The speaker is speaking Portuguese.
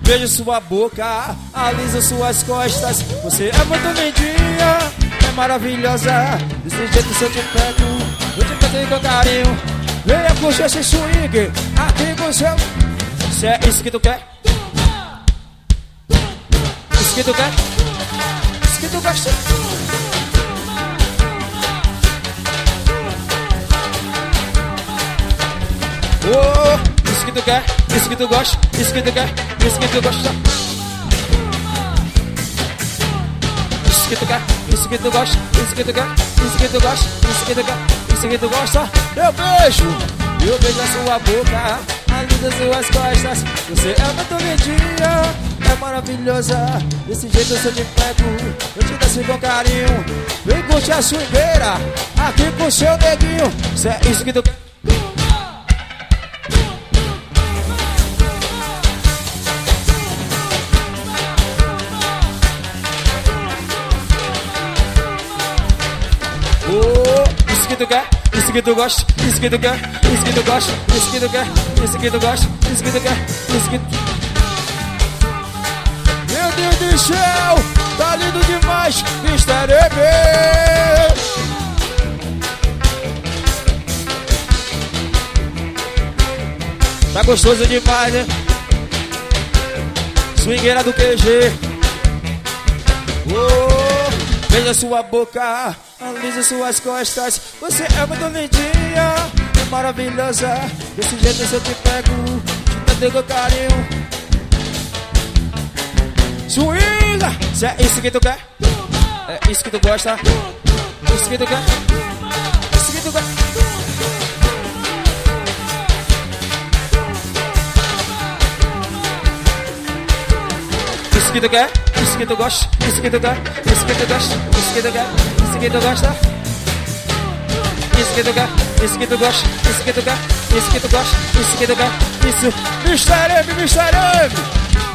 Beijo sua boca, alisa suas costas. Você é muito lindinha, é maravilhosa. Desse jeito se eu te pego, eu te pego com carinho. Venha curtir esse swing aqui com seu. Se é isso que tu quer, isso que tu quer, isso que tu gosta. Oh, isso que tu quer, isso que tu gosta, isso que tu quer, isso que tu gosta. Isso que tu quer, isso que tu gosta, isso que tu quer, isso que tu gosta, isso que tu quer, isso que tu gosta. Eu beijo a sua boca, alisa suas costas. Você é muito lindinha, é maravilhosa. Desse jeito se eu te pego, eu te desço com carinho. Vem curtir a swingueira aqui com seu neguinho. Se é isso que tu quer. Oh, isso que tu quer, isso que tu gosta, isso que tu quer, isso que tu gosta, isso que tu quer, isso que tu gosta, isso que tu quer, isso que tu... Meu Deus do céu, tá lindo demais, Mr. EB. Tá gostoso demais, né? Swingueira do QG. Oh, beija sua boca, alisa suas costas. Você é muito lindinha, é maravilhosa. Desse jeito se eu te pego, te dou com carinho. Swinga, se é isso que tu quer, é isso que tu gosta, isso que tu quer, isso que tu quer. Isso que tu quer, isso que tu gosta, isso que tu quer, isso que tu gosta, isso que tu quer, isso que tu gosta. Isso que tu quer, isso que tu gosta, isso que tu quer, isso que tu gosta, isso que tu quer, isso. Mr. M, Mr. M.